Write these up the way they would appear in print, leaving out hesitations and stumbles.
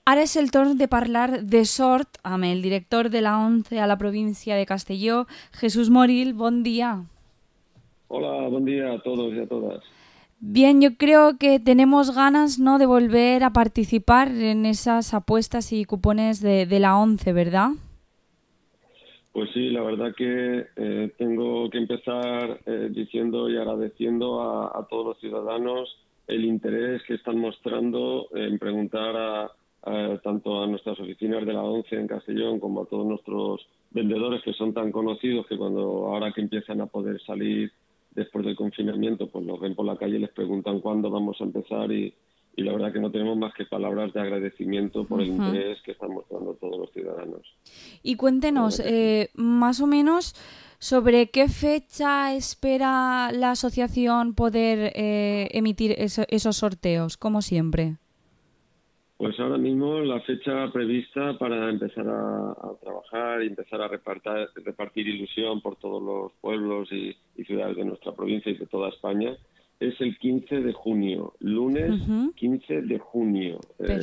Ara és el torn de parlar de sort amb el director de la ONCE a la província de Castelló, Jesús Moril. Bon día. Hola, buen día a todos y a todas. Bien, yo creo que tenemos ganas, ¿no?, de volver a participar en esas apuestas y cupones de la ONCE, ¿verdad? Pues sí, la verdad que tengo que empezar diciendo y agradeciendo a todos los ciudadanos el interés que están mostrando en preguntar tanto a nuestras oficinas de la ONCE en Castellón como a todos nuestros vendedores que son tan conocidos que ahora que empiezan a poder salir después del confinamiento, pues los ven por la calle y les preguntan cuándo vamos a empezar y la verdad que no tenemos más que palabras de agradecimiento por el interés que están mostrando todos los ciudadanos. Y cuéntenos, más o menos, ¿sobre qué fecha espera la asociación poder emitir esos sorteos, como siempre? Pues ahora mismo la fecha prevista para empezar a trabajar y empezar a repartir ilusión por todos los pueblos y ciudades de nuestra provincia y de toda España es el 15 de junio, lunes 15 de junio,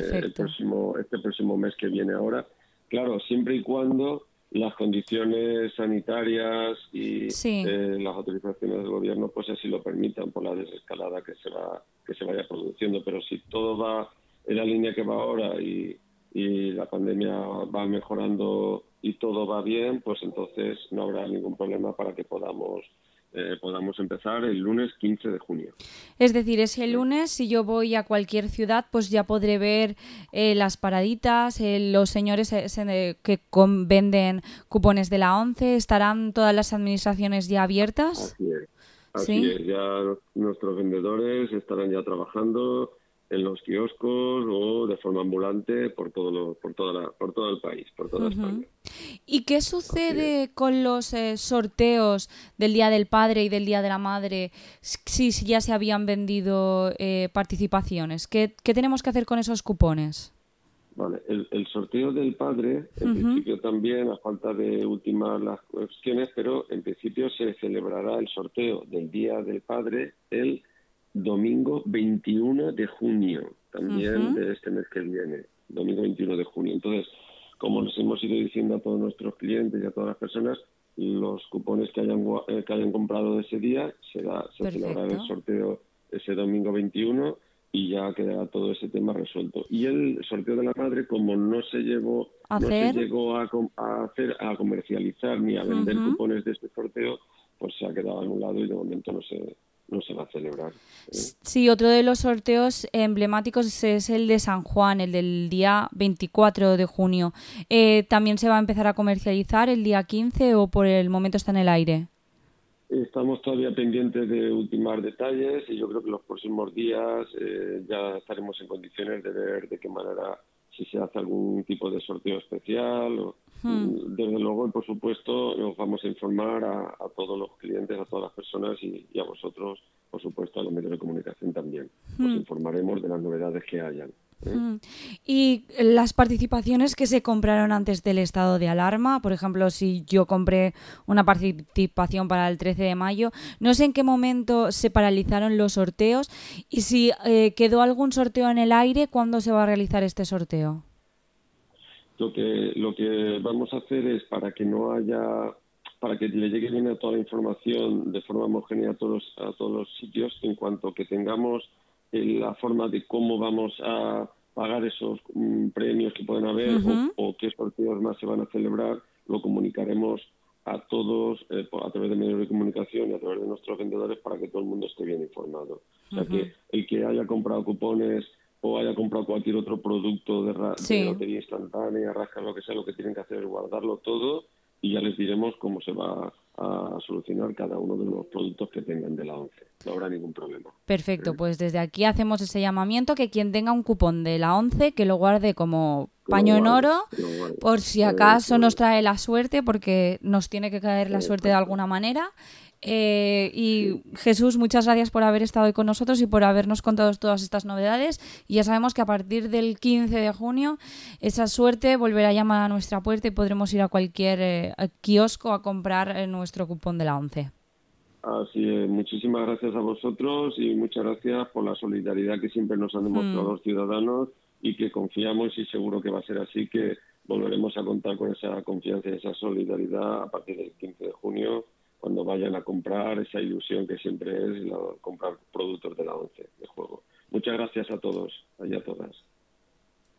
este próximo mes que viene ahora. Claro, siempre y cuando las condiciones sanitarias y las autorizaciones del gobierno pues así lo permitan por la desescalada que se vaya produciendo. Pero si todo va en la línea que va ahora y la pandemia va mejorando y todo va bien, pues entonces no habrá ningún problema para que podamos empezar el lunes 15 de junio. Es decir, ese lunes, si yo voy a cualquier ciudad, pues ya podré ver las paraditas, los señores que venden cupones de la ONCE. ¿Estarán todas las administraciones ya abiertas? Así es. Ya nuestros vendedores estarán ya trabajando en los kioscos o de forma ambulante por todo el país, por toda España. ¿Y qué sucede con los sorteos del Día del Padre y del Día de la Madre si ya se habían vendido participaciones? ¿Qué tenemos que hacer con esos cupones? Vale, el sorteo del Padre, en principio también, a falta de ultimar las cuestiones, pero en principio se celebrará el sorteo del Día del Padre el domingo 21 de junio, también de este mes que viene, domingo 21 de junio. Entonces, como nos hemos ido diciendo a todos nuestros clientes y a todas las personas, los cupones que hayan comprado de ese día, se celebrará el sorteo ese domingo 21 y ya quedará todo ese tema resuelto. Y el sorteo de la madre, como no se llegó a comercializar ni a vender cupones de este sorteo, pues se ha quedado en un lado y de momento no se va a celebrar. Sí, otro de los sorteos emblemáticos es el de San Juan, el del día 24 de junio. ¿También se va a empezar a comercializar el día 15 o por el momento está en el aire? Estamos todavía pendientes de ultimar detalles y yo creo que los próximos días ya estaremos en condiciones de ver de qué manera, si se hace algún tipo de sorteo especial. Desde luego, por supuesto, nos vamos a informar a todos los clientes, a todas las personas y a vosotros, por supuesto, a los medios de comunicación también. Os informaremos de las novedades que hayan. Y las participaciones que se compraron antes del estado de alarma, por ejemplo, si yo compré una participación para el 13 de mayo, no sé en qué momento se paralizaron los sorteos y si quedó algún sorteo en el aire, ¿cuándo se va a realizar este sorteo? Lo que vamos a hacer es para que le llegue bien a toda la información de forma homogénea a todos los sitios, en cuanto que tengamos la forma de cómo vamos a pagar esos premios que pueden haber o qué sorteos más se van a celebrar, lo comunicaremos a todos a través de medios de comunicación y a través de nuestros vendedores para que todo el mundo esté bien informado. O sea que el que haya comprado cupones o haya comprado cualquier otro producto de lotería instantánea, rasca, lo que sea, lo que tienen que hacer es guardarlo todo y ya les diremos cómo se va a solucionar cada uno de los productos que tengan de la ONCE. No habrá ningún problema. Perfecto, pues desde aquí hacemos ese llamamiento que quien tenga un cupón de la ONCE que lo guarde como paño en oro por si acaso nos trae la suerte, porque nos tiene que caer la suerte de alguna manera. Y Jesús, muchas gracias por haber estado hoy con nosotros y por habernos contado todas estas novedades. Y ya sabemos que a partir del 15 de junio esa suerte volverá a llamar a nuestra puerta y podremos ir a cualquier kiosco a comprar nuestro cupón de la ONCE. Así es, muchísimas gracias a vosotros y muchas gracias por la solidaridad que siempre nos han demostrado los ciudadanos y que confiamos y seguro que va a ser así, que volveremos a contar con esa confianza y esa solidaridad a partir del 15 de junio, cuando vayan a comprar esa ilusión que siempre es comprar productos de la ONCE de juego. Muchas gracias a todos y a todas.